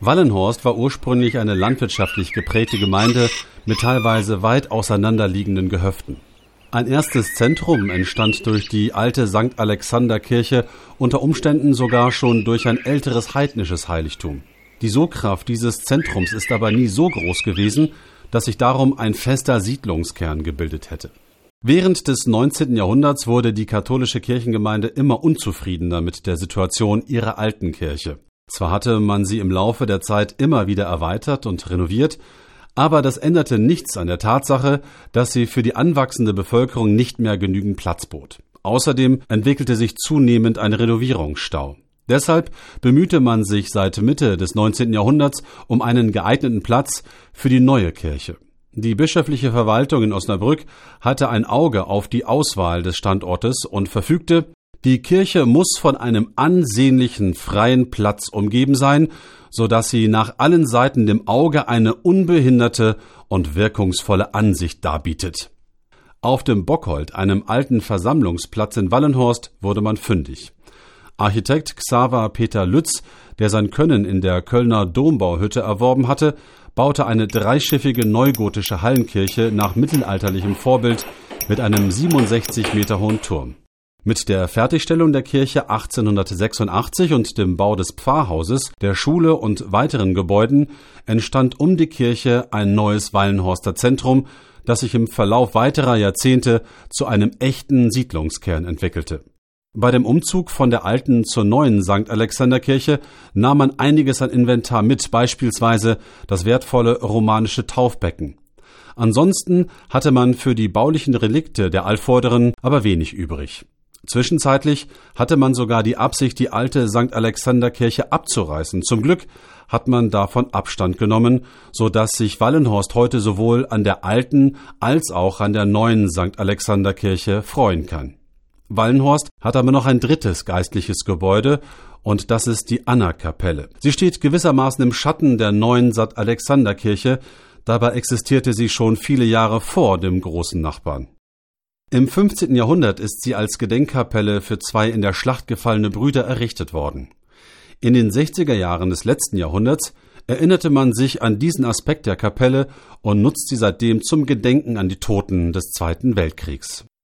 Wallenhorst war ursprünglich eine landwirtschaftlich geprägte Gemeinde mit teilweise weit auseinanderliegenden Gehöften. Ein erstes Zentrum entstand durch die alte St. Alexander-Kirche, unter Umständen sogar schon durch ein älteres heidnisches Heiligtum. Die Sogkraft dieses Zentrums ist aber nie so groß gewesen, dass sich darum ein fester Siedlungskern gebildet hätte. Während des 19. Jahrhunderts wurde die katholische Kirchengemeinde immer unzufriedener mit der Situation ihrer alten Kirche. Zwar hatte man sie im Laufe der Zeit immer wieder erweitert und renoviert, aber das änderte nichts an der Tatsache, dass sie für die anwachsende Bevölkerung nicht mehr genügend Platz bot. Außerdem entwickelte sich zunehmend ein Renovierungsstau. Deshalb bemühte man sich seit Mitte des 19. Jahrhunderts um einen geeigneten Platz für die neue Kirche. Die bischöfliche Verwaltung in Osnabrück hatte ein Auge auf die Auswahl des Standortes und verfügte: Die Kirche muss von einem ansehnlichen freien Platz umgeben sein, so dass sie nach allen Seiten dem Auge eine unbehinderte und wirkungsvolle Ansicht darbietet. Auf dem Bockhold, einem alten Versammlungsplatz in Wallenhorst, wurde man fündig. Architekt Xaver Peter Lütz, der sein Können in der Kölner Dombauhütte erworben hatte, baute eine dreischiffige neugotische Hallenkirche nach mittelalterlichem Vorbild mit einem 67 Meter hohen Turm. Mit der Fertigstellung der Kirche 1886 und dem Bau des Pfarrhauses, der Schule und weiteren Gebäuden entstand um die Kirche ein neues Wallenhorster Zentrum, das sich im Verlauf weiterer Jahrzehnte zu einem echten Siedlungskern entwickelte. Bei dem Umzug von der alten zur neuen St. Alexander-Kirche nahm man einiges an Inventar mit, beispielsweise das wertvolle romanische Taufbecken. Ansonsten hatte man für die baulichen Relikte der Altvorderen aber wenig übrig. Zwischenzeitlich hatte man sogar die Absicht, die alte St. Alexander-Kirche abzureißen. Zum Glück hat man davon Abstand genommen, so dass sich Wallenhorst heute sowohl an der alten als auch an der neuen St. Alexander-Kirche freuen kann. Wallenhorst hat aber noch ein drittes geistliches Gebäude, und das ist die Anna-Kapelle. Sie steht gewissermaßen im Schatten der neuen St. Alexander-Kirche, dabei existierte sie schon viele Jahre vor dem großen Nachbarn. Im 15. Jahrhundert ist sie als Gedenkkapelle für zwei in der Schlacht gefallene Brüder errichtet worden. In den 60er Jahren des letzten Jahrhunderts erinnerte man sich an diesen Aspekt der Kapelle und nutzt sie seitdem zum Gedenken an die Toten des Zweiten Weltkriegs.